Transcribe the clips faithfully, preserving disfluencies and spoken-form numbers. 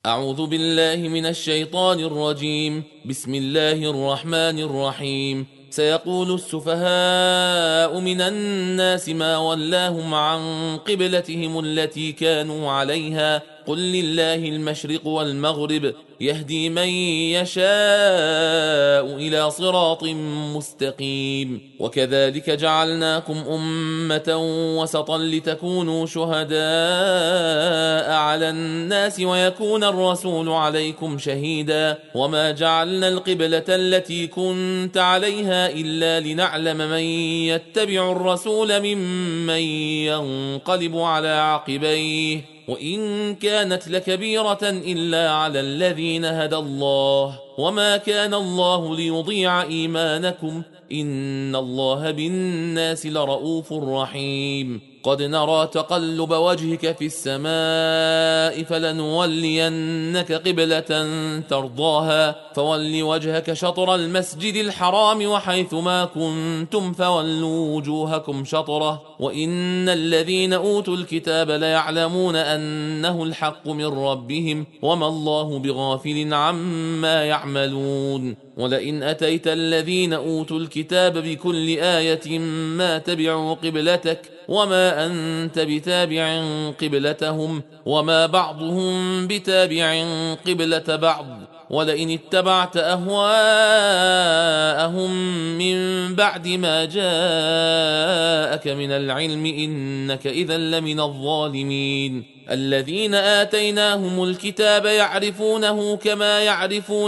أعوذ بالله من الشيطان الرجيم. بسم الله الرحمن الرحيم. سيقول السفهاء من الناس ما ولاهم عن قبلتهم التي كانوا عليها قل لله المشرق والمغرب يهدي من يشاء إلى صراط مستقيم. وكذلك جعلناكم أمة وسطا لتكونوا شهداء على الناس ويكون الرسول عليكم شهيدا وما جعلنا القبلة التي كنت عليها إلا لنعلم من يتبع الرسول ممن ينقلب على عقبيه وإن كانت لكبيرة إلا على الذين هدى الله وما كان الله ليضيع إيمانكم إن الله بالناس لرؤوف رحيم. قد نرى تقلب وجهك في السماء فلنولينك قبلة ترضاها فول وجهك شطر المسجد الحرام وحيث ما كنتم فولوا وجوهكم شطره وإن الذين أوتوا الكتاب ليعلمون أنه الحق من ربهم وما الله بغافل عما يعملون. ولئن أتيت الذين أوتوا الكتاب بكل آية ما تبعوا قبلتك وما أنت بتابع قبلتهم وما بعضهم بتابع قبلة بعض ولئن اتبعت أهواءهم من بعد ما جاءك من العلم إنك إذا لمن الظالمين. الذين آتيناهم الكتاب يعرفونه كما يعرفون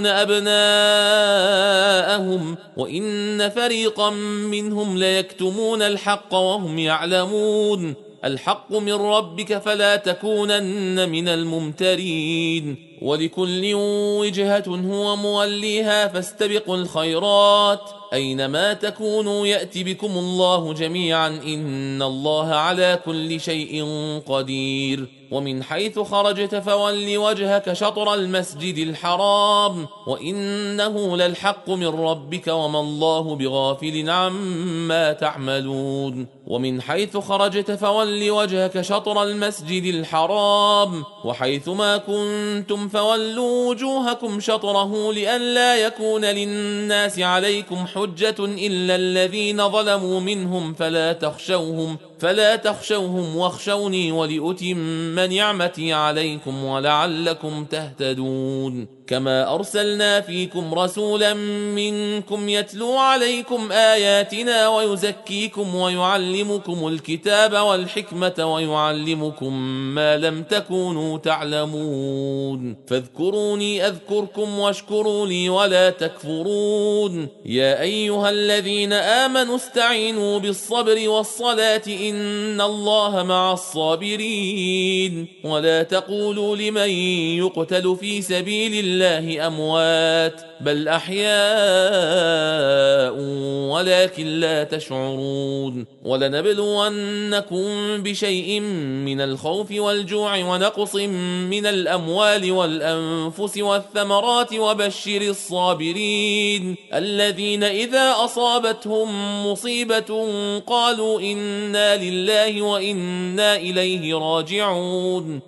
أبناءهم وإن فريقا منهم ليكتمون الحق وهم يعلمون. الحق من ربك فلا تكونن من الممترين. ولكل وجهة هو موليها فاستبقوا الخيرات أينما تكونوا يأتي بكم الله جميعا إن الله على كل شيء قدير. ومن حيث خرجت فول وجهك شطر المسجد الحرام وإنه للحق من ربك وما الله بغافل عما تعملون. ومن حيث خرجت فول وجهك شطر المسجد الحرام وحيث ما كنتم فولوا وجوهكم شطره لئلا يكون للناس عليكم حجة إلا الذين ظلموا منهم فلا تخشوهم فلا تخشوهم واخشوني ولأتم نعمتي عليكم ولعلكم تهتدون. كما أرسلنا فيكم رسولا منكم يتلو عليكم آياتنا ويزكيكم ويعلمكم الكتاب والحكمة ويعلمكم ما لم تكونوا تعلمون فاذكروني أذكركم واشكروا لي ولا تكفرون. يا أيها الذين آمنوا استعينوا بالصبر والصلاة إن الله مع الصابرين. ولا تقولوا لمن يقتل في سبيل الله الله أموات بل أحياء ولكن لا تشعرون. ولنبلونكم بشيء من الخوف والجوع ونقص من الأموال والأنفس والثمرات وبشر الصابرين الذين إذا أصابتهم مصيبة قالوا إنا لله وإنا إليه راجعون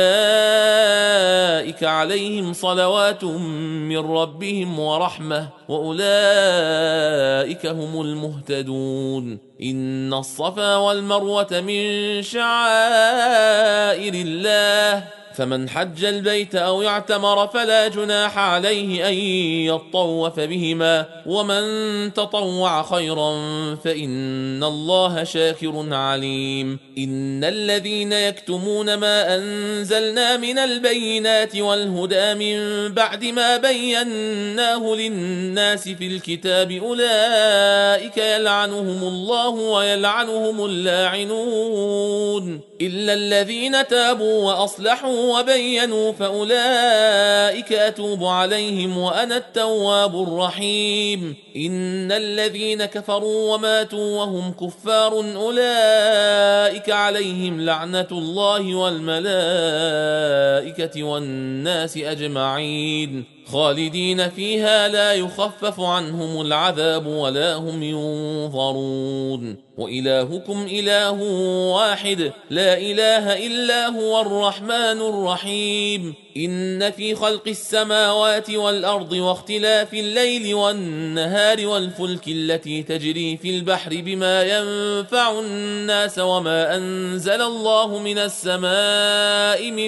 أولئك عليهم صلوات من ربهم ورحمة وأولئك هم المهتدون. إن الصفا والمروة من شعائر الله فمن حج البيت أو يعتمر فلا جناح عليه أن يطوف بهما ومن تطوع خيرا فإن الله شاكر عليم. إن الذين يكتمون ما أنزلنا من البينات والهدى من بعد ما بيناه للناس في الكتاب أولئك يلعنهم الله ويلعنهم اللاعنون إلا الذين تابوا وأصلحوا وبينوا فأولئك أتوب عليهم وأنا التواب الرحيم. إن الذين كفروا وماتوا وهم كفار أولئك عليهم لعنة الله والملائكة والناس أجمعين خالدين فيها لا يخفف عنهم العذاب ولا هم ينظرون. وإلهكم إله واحد لا إله إلا هو الرحمن رحيم إن في خلق السماوات والأرض واختلاف الليل والنهار والفلك التي تجري في البحر بما ينفع الناس وما أنزل الله من السماء من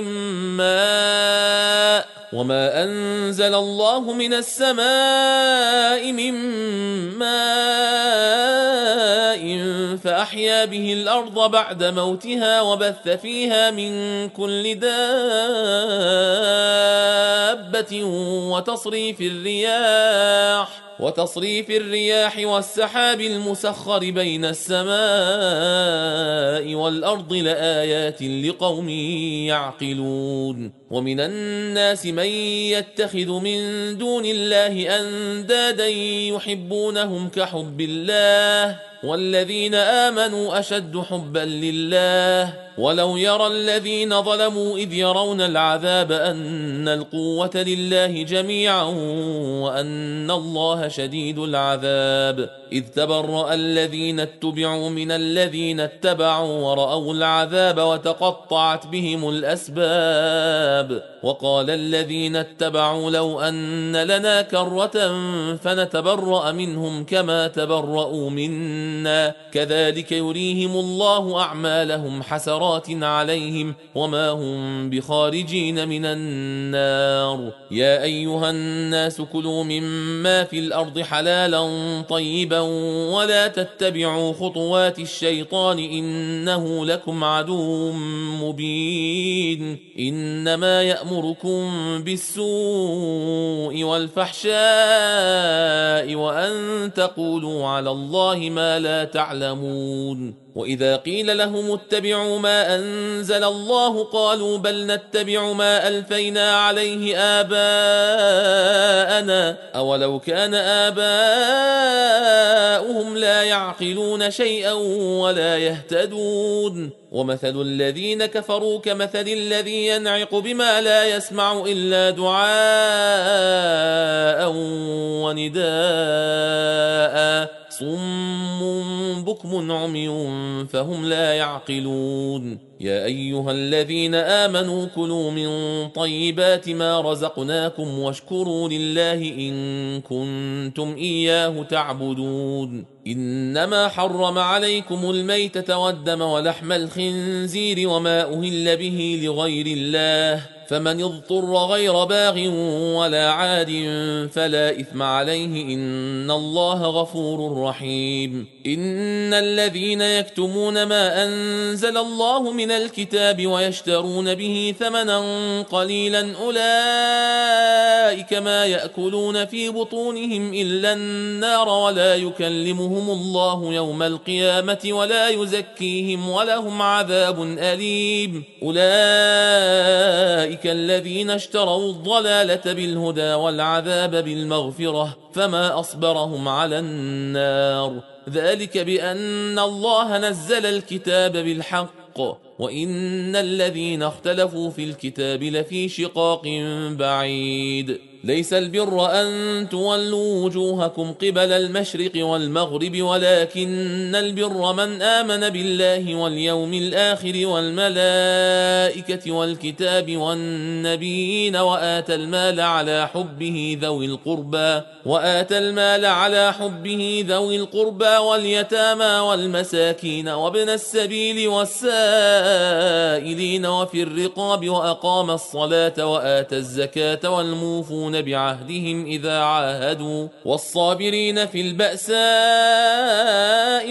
ماء وما أنزل الله من السماء من ماء فأحيا به الأرض بعد موتها وبث فيها من كل دابة وتصريف الرياح وتصريف الرياح والسحاب المسخر بين السماء والأرض لآيات لقوم يعقلون ومن الناس من يتخذ من دون الله أندادا يحبونهم كحب الله والذين آمنوا أشد حبا لله ولو يرى الذين ظلموا إذ يرون العذاب أن القوة لله جميعا وأن الله شديد العذاب إذ تبرأ الذين اتبعوا من الذين اتبعوا ورأوا العذاب وتقطعت بهم الأسباب وقال الذين اتبعوا لو أن لنا كرة فنتبرأ منهم كما تبرأوا منا كذلك يريهم الله أعمالهم حسرات عليهم وما هم بخارجين من النار يا أيها الناس كلوا مما في الأرض حلالا طيبا ولا تتبعوا خطوات الشيطان إنه لكم عدو مبين إنما يأمركم بالسوء والفحشاء وأن تقولوا على الله ما لا تعلمون وإذا قيل لهم اتبعوا ما أنزل الله قالوا بل نتبع ما ألفينا عليه آباءنا أولو كان آباؤهم لا يعقلون شيئا ولا يهتدون ومثل الذين كفروا كمثل الذي ينعق بما لا يسمع إلا دعاء ونداء صم بكم عمي فهم لا يعقلون يا أيها الذين آمنوا كلوا من طيبات ما رزقناكم واشكروا لله إن كنتم إياه تعبدون إنما حرم عليكم الميتة والدم ولحم الخنزير وما أهل به لغير الله فمن اضطر غير باغ ولا عاد فلا إثم عليه إن الله غفور رحيم إن الذين يكتمون ما أنزل الله من الكتاب ويشترون به ثمنا قليلا أولئك ما يأكلون في بطونهم إلا النار ولا يكلمهم الله يوم القيامة ولا يزكيهم ولهم عذاب أليم أولئك الذين اشتروا الضلالة بالهدى والعذاب بالمغفرة فما أصبرهم على النار ذلك بأن الله نزل الكتاب بالحق وإن الذين اختلفوا في الكتاب لفي شقاق بعيد ليس البر أن تولوا وجوهكم قبل المشرق والمغرب ولكن البر من آمن بالله واليوم الآخر والملائكة والكتاب والنبيين وآتى المال على حبه ذوي القربى وآتى المال على حبه ذوي القربى واليتامى والمساكين وابن السبيل والسائلين وفي الرقاب وأقام الصلاة وآتى الزكاة والموفون بعهدهم إذا عاهدوا والصابرين في البأساء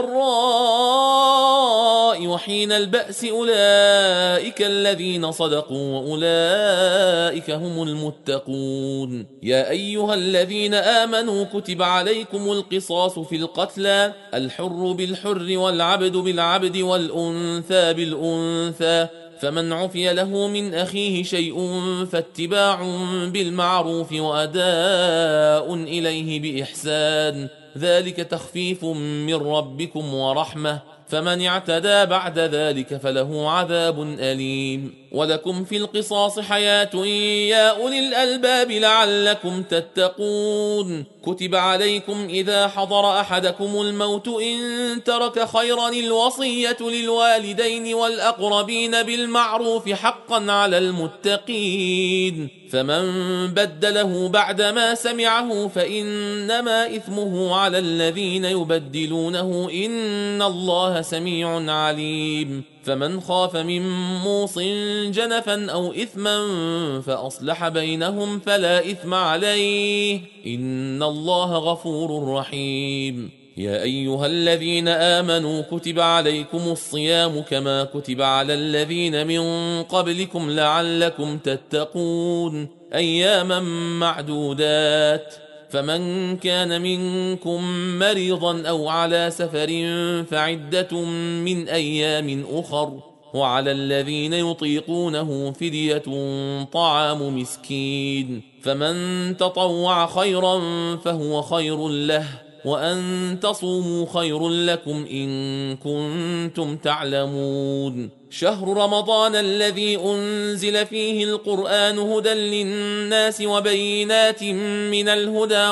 والضراء وحين البأس أولئك الذين صدقوا وأولئك هم المتقون يا أيها الذين آمنوا كتب عليكم القصاص في القتلى الحر بالحر والعبد بالعبد والأنثى بالأنثى فمن عفي له من أخيه شيء فاتباع بالمعروف وأداء إليه بإحسان ذلك تخفيف من ربكم ورحمة فمن اعتدى بعد ذلك فله عذاب أليم ولكم في القصاص حياة يا أولي الألباب لعلكم تتقون كتب عليكم إذا حضر أحدكم الموت إن ترك خيرا الوصية للوالدين والأقربين بالمعروف حقا على المتقين فمن بدله بعدما سمعه فإنما إثمه على الذين يبدلونه إن الله سميع عليم فمن خاف من موص جنفا أو إثما فأصلح بينهم فلا إثم عليه إن الله غفور رحيم يا أيها الذين آمنوا كتب عليكم الصيام كما كتب على الذين من قبلكم لعلكم تتقون أياما معدودات فمن كان منكم مريضا أو على سفر فعدة من أيام أخر وعلى الذين يطيقونه فدية طعام مسكين فمن تطوع خيرا فهو خير له وأن تصوموا خير لكم إن كنتم تعلمون شهر رمضان الذي أنزل فيه القرآن هدى للناس وبينات من الهدى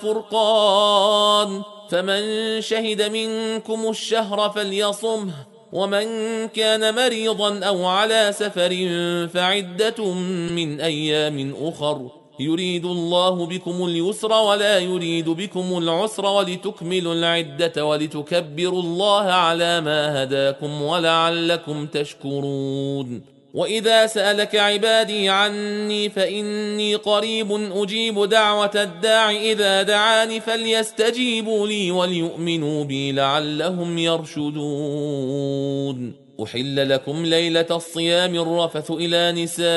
والفرقان فمن شهد منكم الشهر فليصمه ومن كان مريضا أو على سفر فعدة من أيام أخر يريد الله بكم اليسر ولا يريد بكم العسر ولتكملوا العدة ولتكبروا الله على ما هداكم ولعلكم تشكرون وإذا سألك عبادي عني فإني قريب أجيب دعوة الداع إذا دعاني فليستجيبوا لي وليؤمنوا بي لعلهم يرشدون أحل لكم ليلة الصيام الرفث إلى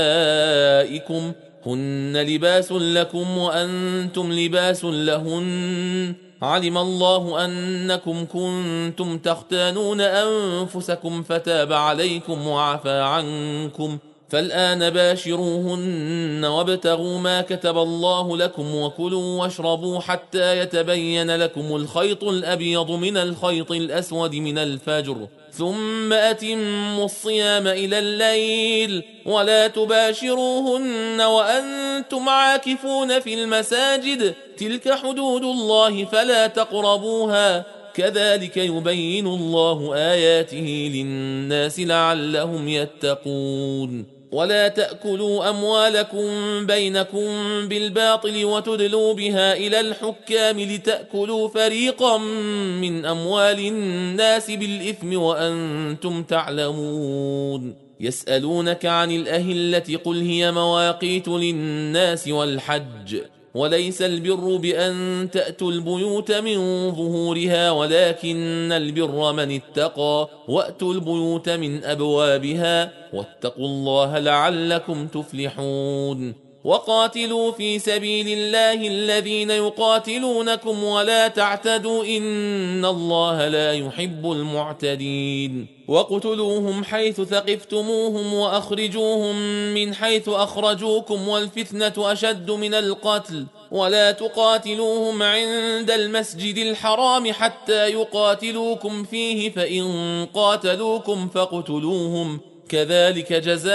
نسائكم هن لباس لكم وأنتم لباس لهن علم الله أنكم كنتم تختانون أنفسكم فتاب عليكم وعفى عنكم فالآن باشروهن وابتغوا ما كتب الله لكم وكلوا واشربوا حتى يتبين لكم الخيط الأبيض من الخيط الأسود من الفجر ثم أتموا الصيام إلى الليل ولا تباشروهن وأنتم عاكفون في المساجد تلك حدود الله فلا تقربوها كذلك يبين الله آياته للناس لعلهم يتقون ولا تأكلوا أموالكم بينكم بالباطل وتدلوا بها إلى الحكام لتأكلوا فريقا من أموال الناس بالإثم وأنتم تعلمون يسألونك عن الأهلة قل هي مواقيت للناس والحج وليس البر بأن تأتوا البيوت من ظهورها ولكن البر من اتقى وأتوا البيوت من أبوابها واتقوا الله لعلكم تفلحون وقاتلوا في سبيل الله الذين يقاتلونكم ولا تعتدوا إن الله لا يحب المعتدين وقتلوهم حيث ثقفتموهم وأخرجوهم من حيث أخرجوكم والفتنة أشد من القتل ولا تقاتلوهم عند المسجد الحرام حتى يقاتلوكم فيه فإن قاتلوكم فاقتلوهم كذلك جزاء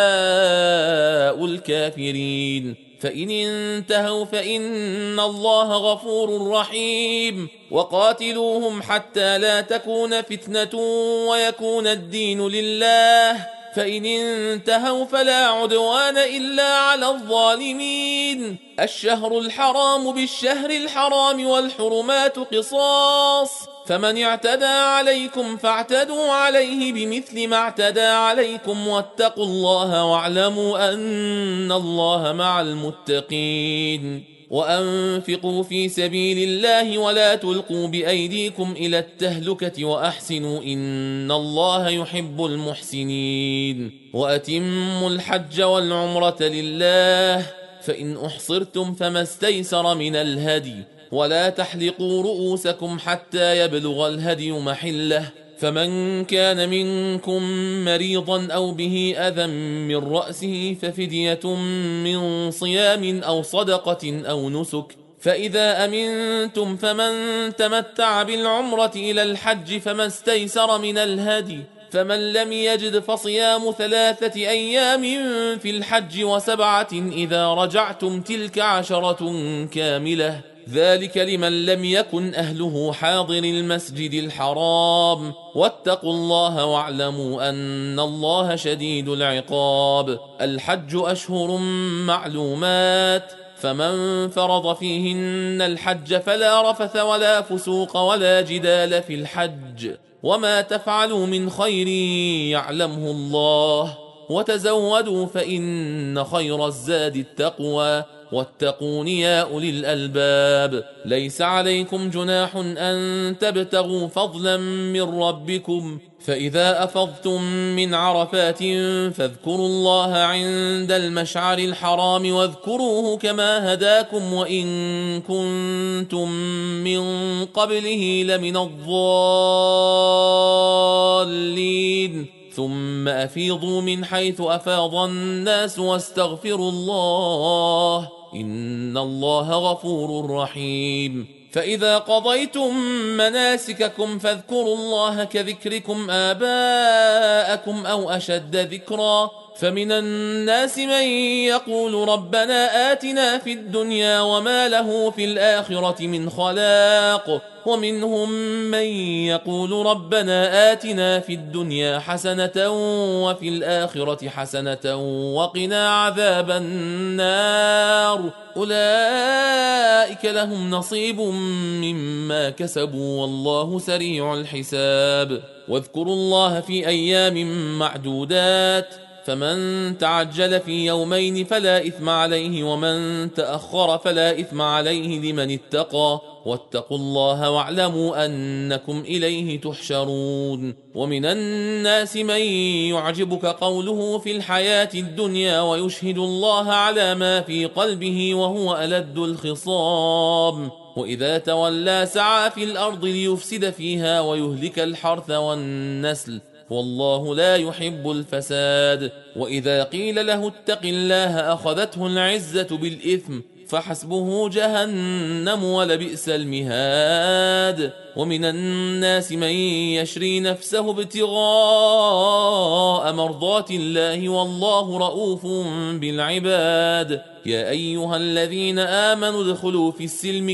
الكافرين فإن انتهوا فإن الله غفور رحيم وقاتلوهم حتى لا تكون فتنة ويكون الدين لله فإن انتهوا فلا عدوان إلا على الظالمين الشهر الحرام بالشهر الحرام والحرمات قصاص فمن اعتدى عليكم فاعتدوا عليه بمثل ما اعتدى عليكم واتقوا الله واعلموا أن الله مع المتقين وأنفقوا في سبيل الله ولا تلقوا بأيديكم إلى التهلكة وأحسنوا إن الله يحب المحسنين وأتموا الحج والعمرة لله فإن أحصرتم فما استيسر من الهدي ولا تحلقوا رؤوسكم حتى يبلغ الهدي محله فمن كان منكم مريضا أو به أذى من رأسه ففدية من صيام أو صدقة أو نسك فإذا أمنتم فمن تمتع بالعمرة إلى الحج فما استيسر من الهدي فمن لم يجد فصيام ثلاثة أيام في الحج وسبعة إذا رجعتم تلك عشرة كاملة ذلك لمن لم يكن أهله حاضر المسجد الحرام واتقوا الله واعلموا أن الله شديد العقاب. الحج أشهر معلومات فمن فرض فيهن الحج فلا رفث ولا فسوق ولا جدال في الحج وما تفعلوا من خير يعلمه الله وتزودوا فإن خير الزاد التقوى واتقون يا أولي الألباب. ليس عليكم جناح أن تبتغوا فضلا من ربكم فإذا أفضتم من عرفات فاذكروا الله عند المشعر الحرام واذكروه كما هداكم وإن كنتم من قبله لمن الضالين ثم أفيضوا من حيث أفاض الناس واستغفروا الله إن الله غفور رحيم. فإذا قضيتم مناسككم فاذكروا الله كذكركم آباءكم أو أشد ذكرا فمن الناس من يقول ربنا آتنا في الدنيا وما له في الآخرة من خلاق ومنهم من يقول ربنا آتنا في الدنيا حسنة وفي الآخرة حسنة وقنا عذاب النار أولئك لهم نصيب مما كسبوا والله سريع الحساب. واذكروا الله في أيام معدودات فمن تعجل في يومين فلا إثم عليه ومن تأخر فلا إثم عليه لمن اتقى واتقوا الله واعلموا أنكم إليه تحشرون. ومن الناس من يعجبك قوله في الحياة الدنيا ويشهد الله على ما في قلبه وهو ألد الخصام وإذا تولى سعى في الأرض ليفسد فيها ويهلك الحرث والنسل والله لا يحب الفساد. وإذا قيل له اتق الله أخذته العزة بالإثم فحسبه جهنم ولبئس المهاد. ومن الناس من يشري نفسه ابتغاء مرضات الله والله رؤوف بالعباد. يا أيها الذين آمنوا ادخلوا في السلم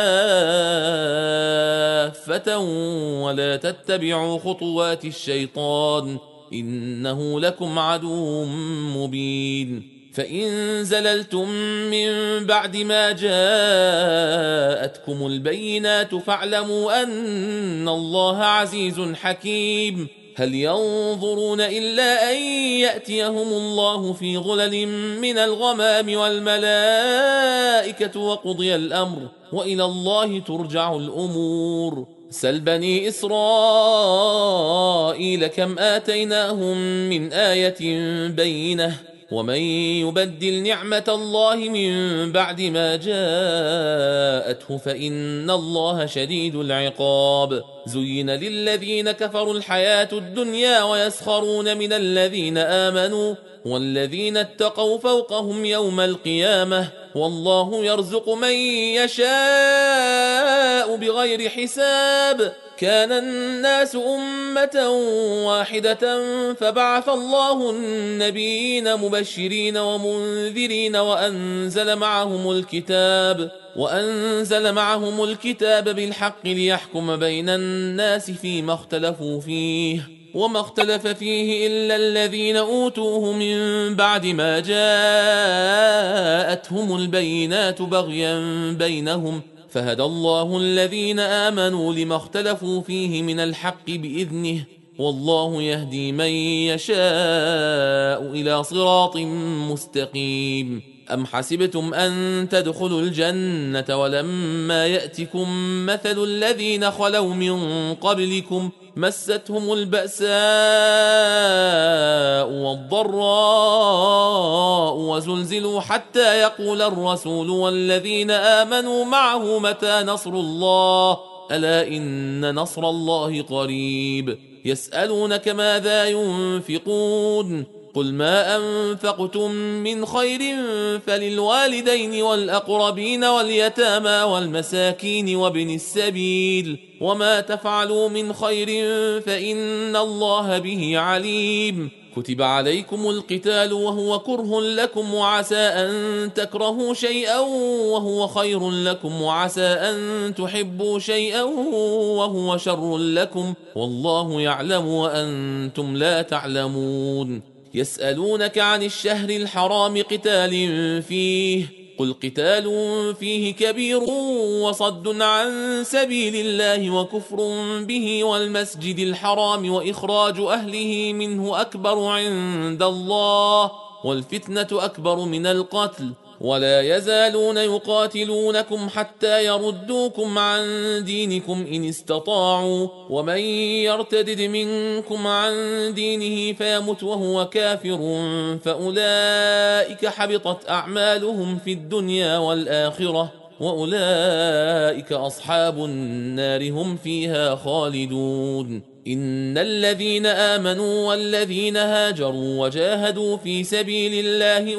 كافة ولا تتبعوا خطوات الشيطان إنه لكم عدو مبين. فإن زللتم من بعد ما جاءتكم البينات فاعلموا أن الله عزيز حكيم. هل ينظرون إلا أن يأتيهم الله في ظلل من الغمام والملائكة وقضي الأمر وإلى الله ترجع الأمور. سل بني إسرائيل كم آتيناهم من آية بينة ومن يبدل نعمة الله من بعد ما جاءته فإن الله شديد العقاب. زين للذين كفروا الحياة الدنيا ويسخرون من الذين آمنوا والذين اتقوا فوقهم يوم القيامة والله يرزق من يشاء بغير حساب. كان الناس أمة واحدة فبعث الله النبيين مبشرين ومنذرين وأنزل معهم الكتاب وأنزل معهم الكتاب بالحق ليحكم بين الناس فيما اختلفوا فيه وما اختلف فيه إلا الذين أوتوه من بعد ما جاءتهم البينات بغيا بينهم فهدى الله الذين آمنوا لما اختلفوا فيه من الحق بإذنه والله يهدي من يشاء إلى صراط مستقيم. أم حسبتم أن تدخلوا الجنة ولما يأتكم مثل الذين خلوا من قبلكم مستهم البأساء والضراء وزلزلوا حتى يقول الرسول والذين آمنوا معه متى نصر الله ألا إن نصر الله قريب. يسألونك ماذا ينفقون قل ما أنفقتم من خير فللوالدين والأقربين واليتامى والمساكين وابن السبيل وما تفعلوا من خير فإن الله به عليم. كتب عليكم القتال وهو كره لكم وعسى أن تكرهوا شيئا وهو خير لكم وعسى أن تحبوا شيئا وهو شر لكم والله يعلم وأنتم لا تعلمون. يسألونك عن الشهر الحرام قتال فيه قل قتال فيه كبير وصد عن سبيل الله وكفر به والمسجد الحرام وإخراج أهله منه أكبر عند الله والفتنة أكبر من القتل ولا يزالون يقاتلونكم حتى يردوكم عن دينكم إن استطاعوا ومن يرتدد منكم عن دينه فيمت وهو كافر فأولئك حبطت أعمالهم في الدنيا والآخرة وأولئك أصحاب النار هم فيها خالدون. إن الذين آمنوا والذين هاجروا وجاهدوا في سبيل الله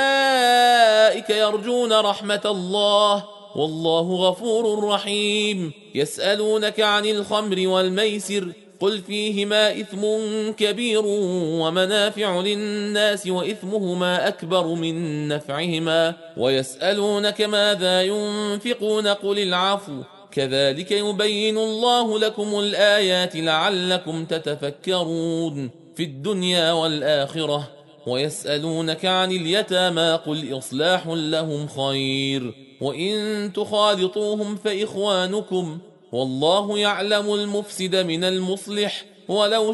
أولئك يرجون رحمة الله والله غفور رحيم. يسألونك عن الخمر والميسر قل فيهما إثم كبير ومنافع للناس وإثمهما أكبر من نفعهما ويسألونك ماذا ينفقون قل العفو كذلك يبين الله لكم الآيات لعلكم تتفكرون في الدنيا والآخرة. ويسألونك عن اليتامى قل إصلاح لهم خير وإن تخالطوهم فإخوانكم والله يعلم المفسد من المصلح ولو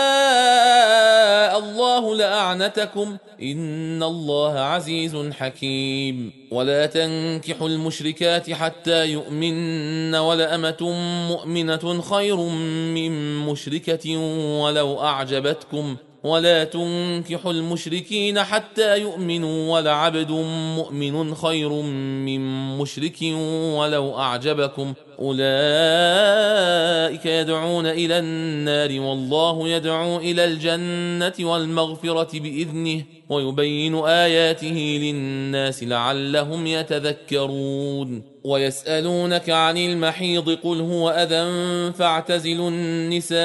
شاء الله لأعنتكم إن الله عزيز حكيم. ولا تنكحوا المشركات حتى يؤمن ولأمة مؤمنة خير من مشركة ولو أعجبتكم ولا تنكحوا المشركين حتى يؤمنوا ولعبد مؤمن خير من مشرك ولو أعجبكم أولئك يدعون إلى النار والله يدعو إلى الجنة والمغفرة بإذنه ويبين آياته للناس لعلهم يتذكرون. ويسألونك عن المحيض قل هو أذى فاعتزلوا النساء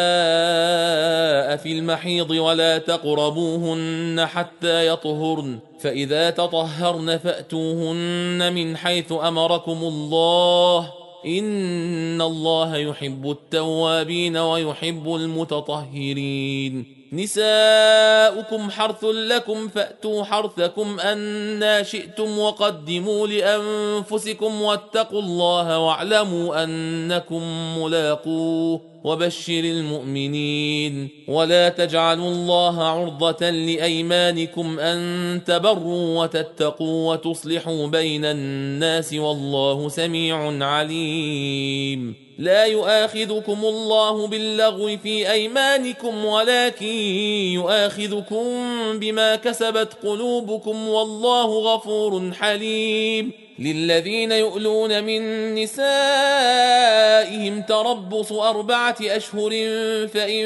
في المحيض ولا تقربوهن حتى يطهرن فإذا تطهرن فأتوهن من حيث أمركم الله إن الله يحب التوابين ويحب المتطهرين. نساؤكم حرث لكم فأتوا حرثكم أنى شئتم وقدموا لأنفسكم واتقوا الله واعلموا أنكم ملاقوه وبشر المؤمنين. ولا تجعلوا الله عرضة لأيمانكم أن تبروا وتتقوا وتصلحوا بين الناس والله سميع عليم. لا يؤاخذكم الله باللغو في أيمانكم ولكن يؤاخذكم بما كسبت قلوبكم والله غفور حليم. للذين يؤلون من نسائهم تربص أربعة أشهر فإن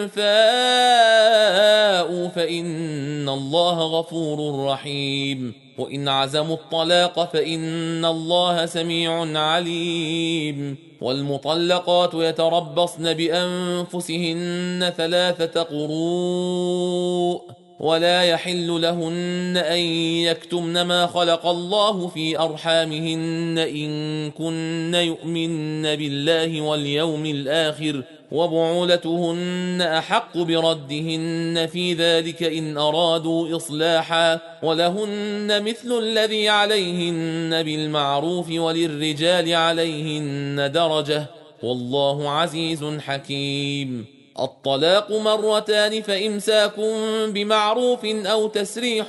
فاءوا فإن الله غفور رحيم. وإن عزموا الطلاق فإن الله سميع عليم. والمطلقات يتربصن بأنفسهن ثلاثة قروء ولا يحل لهن أن يكتمن ما خلق الله في أرحامهن إن كن يؤمن بالله واليوم الآخر وبعولتهن أحق بردهن في ذلك إن أرادوا إصلاحا ولهن مثل الذي عليهن بالمعروف وللرجال عليهن درجة والله عزيز حكيم. الطلاق مرتان فإمساك بمعروف أو تسريح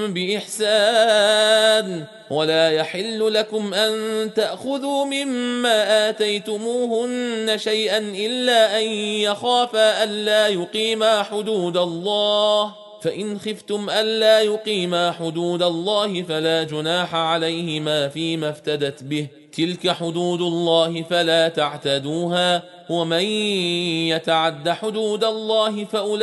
بإحسان ولا يحل لكم أن تأخذوا مما آتيتموهن شيئا إلا أن يخافا ألا يقيما حدود الله فإن خفتم ألا يقيما حدود الله فلا جناح عليهما فيما افتدت به تلك حدود الله فلا تعتدوها ومن يتعد حدود الله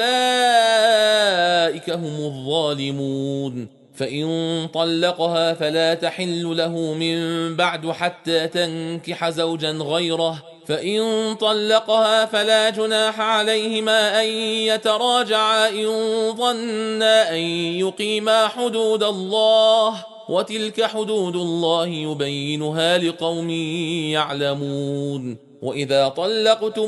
فأولئك هم الظالمون. فإن طلقها فلا تحل له من بعد حتى تنكح زوجا غيره، فإن طلقها فلا جناح عليهما أن يتراجعا إن ظنا أن يقيما حدود الله، وتلك حدود الله يبينها لقوم يعلمون. وإذا طلقتم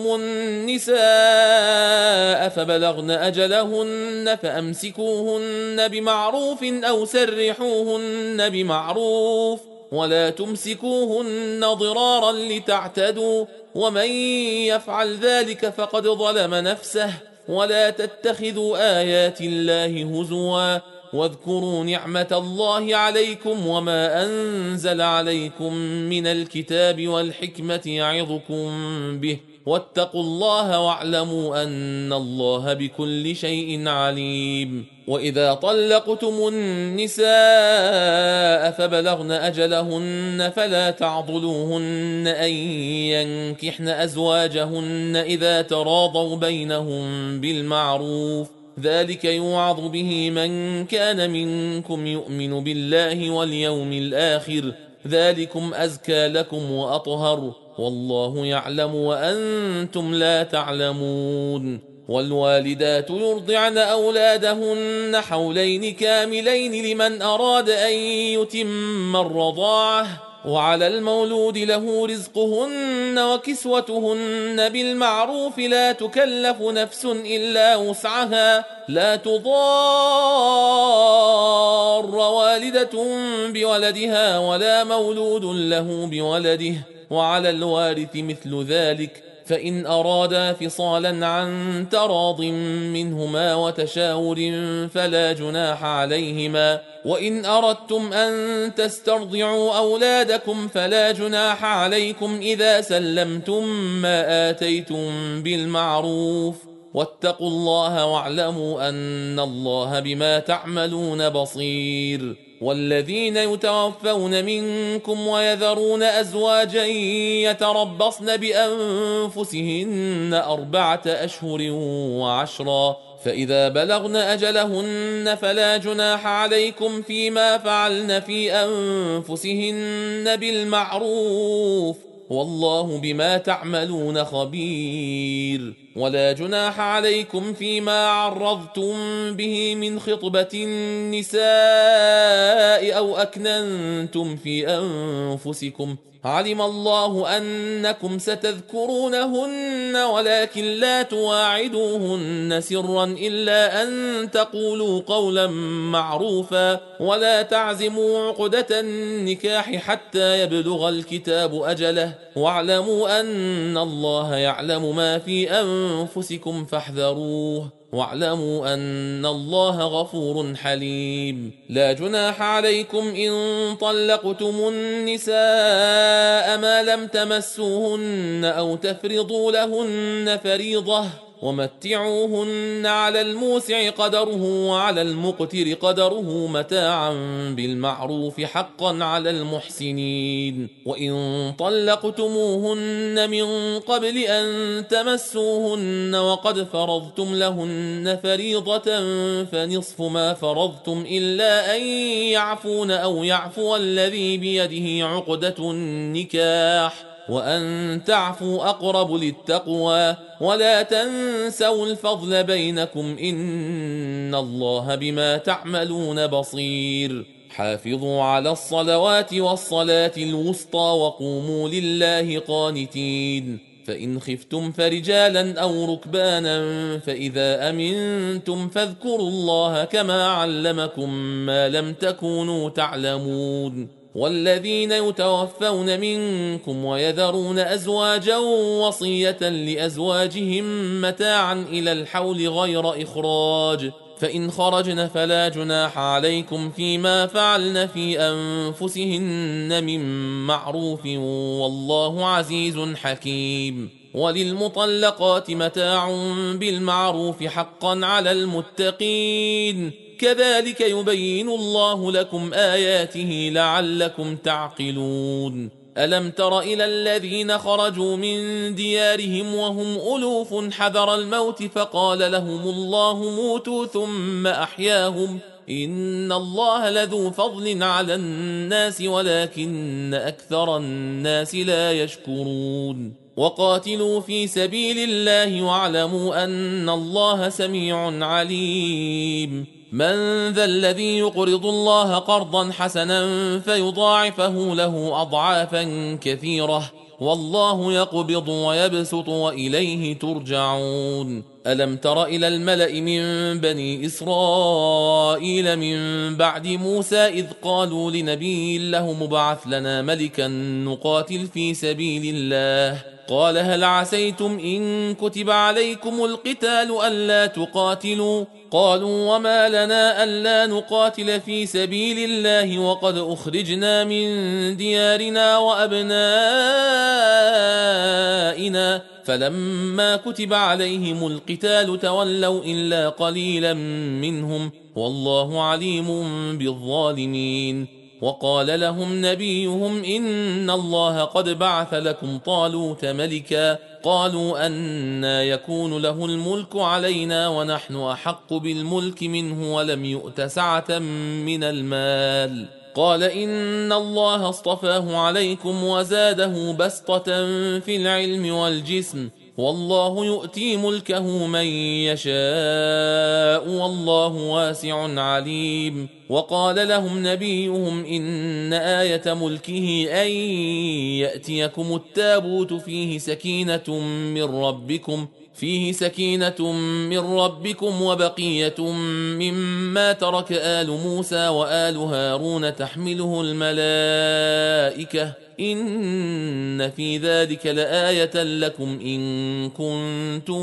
النساء فبلغن أجلهن فأمسكوهن بمعروف أو سرحوهن بمعروف، ولا تمسكوهن ضرارا لتعتدوا، ومن يفعل ذلك فقد ظلم نفسه. ولا تتخذوا آيات الله هزوا، واذكروا نعمة الله عليكم وما أنزل عليكم من الكتاب والحكمة يعظكم به، واتقوا الله واعلموا أن الله بكل شيء عليم. وإذا طلقتم النساء فبلغن أجلهن فلا تعضلوهن أن ينكحن أزواجهن إذا تراضوا بينهم بالمعروف، ذلك يوعظ به من كان منكم يؤمن بالله واليوم الآخر، ذلكم أزكى لكم وأطهر، والله يعلم وأنتم لا تعلمون. والوالدات يرضعن أولادهن حولين كاملين لمن أراد أن يتم الرضاعة، وعلى المولود له رزقهن وكسوتهن بالمعروف، لا تكلف نفس إلا وسعها، لا تضار والدة بولدها ولا مولود له بولده، وعلى الوارث مثل ذلك، فإن أرادا فصالا عن تراض منهما وتشاور فلا جناح عليهما. وإن أردتم أن تسترضعوا أولادكم فلا جناح عليكم إذا سلمتم ما آتيتم بالمعروف، واتقوا الله واعلموا أن الله بما تعملون بصير. والذين يتوفون منكم ويذرون أزواجا يتربصن بأنفسهن أربعة أشهر وعشرا، فإذا بلغن أجلهن فلا جناح عليكم فيما فعلن في أنفسهن بالمعروف، والله بما تعملون خبير. ولا جناح عليكم فيما عرضتم به من خطبة النساء أو أكننتم في أنفسكم، علم الله أنكم ستذكرونهن ولكن لا تواعدوهن سرا إلا أن تقولوا قولا معروفا، ولا تعزموا عقدة النكاح حتى يبلغ الكتاب أجله، واعلموا أن الله يعلم ما في أنفسكم فاحذروه، واعلموا أن الله غفور حليم. لا جناح عليكم إن طلقتم النساء ما لم تمسوهن أو تفرضوا لهن فريضة، ومتعوهن على الموسع قدره وعلى المقتر قدره متاعا بالمعروف حقا على المحسنين. وإن طلقتموهن من قبل أن تمسوهن وقد فرضتم لهن فريضة فنصف ما فرضتم إلا أن يعفون أو يعفو الذي بيده عقدة النكاح، وأن تعفوا أقرب للتقوى، ولا تنسوا الفضل بينكم إن الله بما تعملون بصير. حافظوا على الصلوات والصلاة الوسطى وقوموا لله قانتين. فإن خفتم فرجالا أو ركبانا فإذا أمنتم فاذكروا الله كما علمكم ما لم تكونوا تعلمون. والذين يتوفون منكم ويذرون أزواجا وصية لأزواجهم متاعا إلى الحول غير إخراج، فإن خرجن فلا جناح عليكم فيما فعلن في أنفسهن من معروف، والله عزيز حكيم. وللمطلقات متاع بالمعروف حقا على المتقين، كذلك يبين الله لكم آياته لعلكم تعقلون. ألم تر إلى الذين خرجوا من ديارهم وهم ألوف حذر الموت فقال لهم الله موتوا ثم أحياهم إن الله لذو فضل على الناس ولكن أكثر الناس لا يشكرون وقاتلوا في سبيل الله واعلموا أن الله سميع عليم من ذا الذي يقرض الله قرضا حسنا فيضاعفه له أضعافا كثيرة والله يقبض ويبسط وإليه ترجعون ألم تر إلى الملأ من بني إسرائيل من بعد موسى إذ قالوا لنبي له مبعث لنا ملكا نقاتل في سبيل الله قال هل عسيتم إن كتب عليكم القتال ألا تقاتلوا قالوا وما لنا ألا نقاتل في سبيل الله وقد أخرجنا من ديارنا وأبنائنا فلما كتب عليهم القتال تولوا إلا قليلا منهم والله عليم بالظالمين وقال لهم نبيهم إن الله قد بعث لكم طالوت ملكا قالوا أنى يكون له الملك علينا ونحن أحق بالملك منه ولم يؤت سعة من المال قال إن الله اصطفاه عليكم وزاده بسطة في العلم والجسم والله يؤتي ملكه من يشاء والله واسع عليم وقال لهم نبيهم إن آية ملكه أن يأتيكم التابوت فيه سكينة من ربكم فيه سكينة من ربكم وبقية مما ترك آل موسى وآل هارون تحمله الملائكة إن في ذلك لآية لكم إن كنتم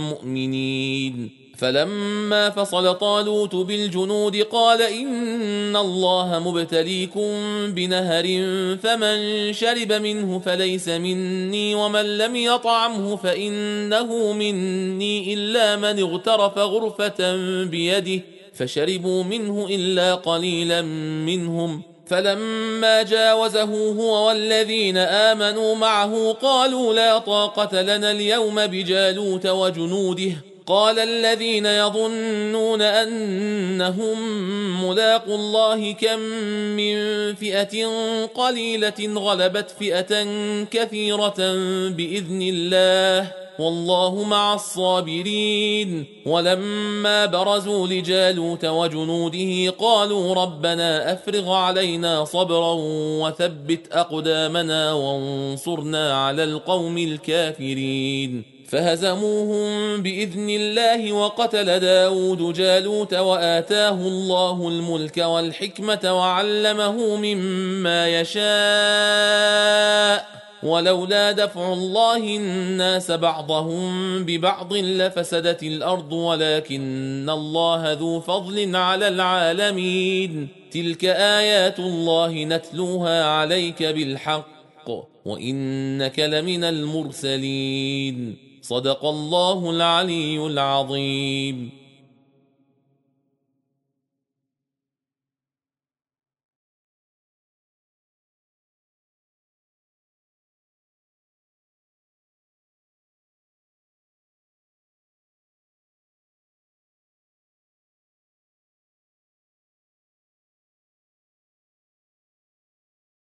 مؤمنين فلما فصل طالوت بالجنود قال إن الله مبتليكم بنهر فمن شرب منه فليس مني ومن لم يطعمه فإنه مني إلا من اغترف غرفة بيده فشربوا منه إلا قليلا منهم فلما جاوزه هو والذين آمنوا معه قالوا لا طاقة لنا اليوم بجالوت وجنوده قال الذين يظنون أنهم ملاقوا الله كم من فئة قليلة غلبت فئة كثيرة بإذن الله والله مع الصابرين ولما برزوا لجالوت وجنوده قالوا ربنا أفرغ علينا صبرا وثبت أقدامنا وانصرنا على القوم الكافرين فهزموهم بإذن الله وقتل داود جالوت وآتاه الله الملك والحكمة وعلمه مما يشاء ولولا دفع الله الناس بعضهم ببعض لفسدت الأرض ولكن الله ذو فضل على العالمين تلك آيات الله نتلوها عليك بالحق وإنك لمن المرسلين صدق الله العلي العظيم.